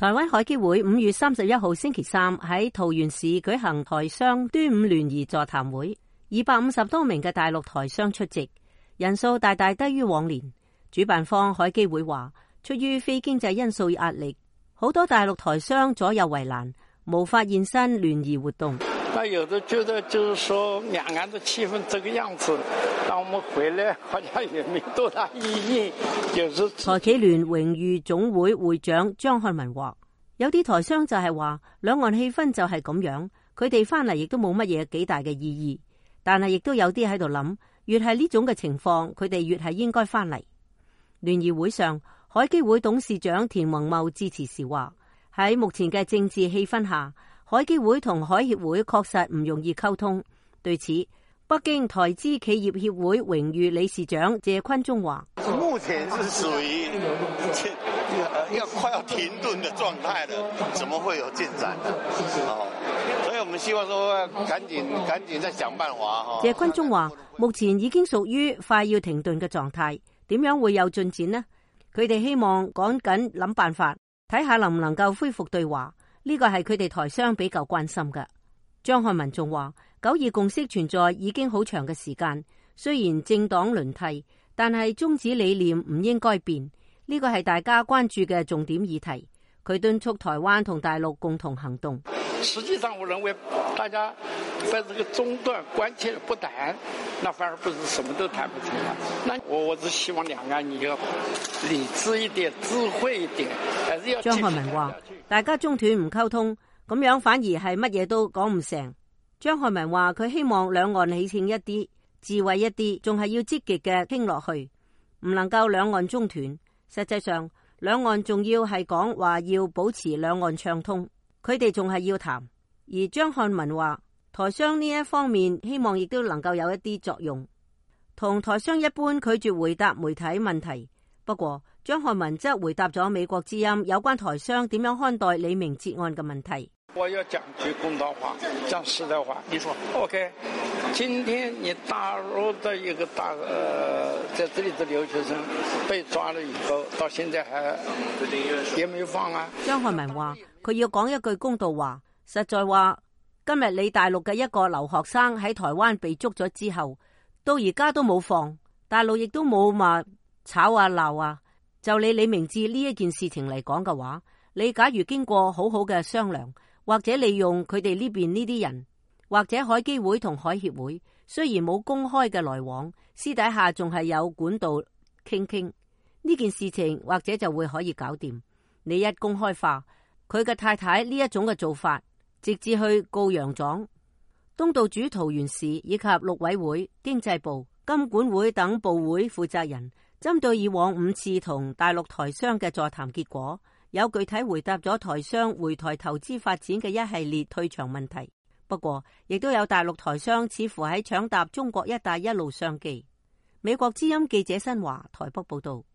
台灣海基會5月31號星期三喺桃園市舉行台商端午聯誼座談會，250多名嘅大陸台商出席，人數大大低於往年。主辦方海基會話，出於非經濟因素壓力，好多大陸台商左右為難，無法現身聯誼活動。 那有的覺得就是說兩岸的氣氛這個樣子，讓我們回來好像也沒多大意義。就是台企聯榮譽總會會長張漢文話，有啲台商就係話兩岸氣氛就係咁樣，佢哋翻嚟亦都冇乜嘢幾大嘅意義。但係亦都有啲喺度諗，越係呢種嘅情況，佢哋越係應該翻嚟。聯誼會上，海基會董事長田宏茂致辭時話，喺目前嘅政治氣氛下，海基會同海協會確實唔容易溝通。對此，北京台資企業協會榮譽理事長謝坤忠話： 目前是屬於快要停頓的狀態了，怎麼會有進展呢？所以我們希望說趕緊再想辦法。 謝坤忠話：目前已經屬於快要停頓嘅狀態，點樣會有進展呢？佢哋希望趕緊諗辦法，睇下能唔能夠恢復對話。呢個係佢哋台商比較關心嘅。張漢文仲話，9·2共識存在已經好長嘅時間，雖然政黨輪替，但係宗旨理念唔應該變。呢個係大家關注嘅重點議題。佢敦促台灣同大陸共同行動。 實際上，我認為大家在這個中斷關切不談，那反而不是什麼都談不成了。那我是希望兩岸你要理智一點、智慧一點，還是要。 張漢文話：大家中斷唔溝通，咁樣反而係乜嘢都講唔成。張漢文話：佢希望兩岸理性一啲、智慧一啲，仲係要積極嘅傾落去，唔能夠兩岸中斷。實際上，兩岸仲要係講話要保持兩岸暢通，佢哋仲係要談。而張漢文話，台商呢一方面希望亦都能夠有一啲作用。同台商一般拒絕回答媒體問題，不過張漢文則回答咗美國之音有關台商點樣看待李明哲案嘅問題。 我要講句公道話，講實在話。你說 OK， 今天你大陸的一個在這裏的留學生被抓了以後，到現在還也沒放啊。 張漢文話，佢要講一句公道話，實在話，今日你大陸嘅一個留學生喺台灣被捉咗之後，到而家都冇放，大陸亦都冇話炒啊鬧啊。就你李明哲呢一件事情嚟講嘅話，你假如經過好好嘅商量，或者利用佢哋呢邊呢啲人，或者海基會同海協會，雖然冇公開嘅來往，私底下仲係有管道傾呢件事情，或者就會可以搞掂。你一公開化，佢嘅太太呢一種嘅做法，直至去告洋狀。東道主桃園市以及陸委會、經濟部、金管會等部會負責人，針對以往5次同大陸台商嘅座談結果，有具體回答咗台商回台投資發展嘅一系列退場問題。不過，亦都有大陸台商似乎喺搶答中國一帶一路商機。美國之音記者新華台北報道。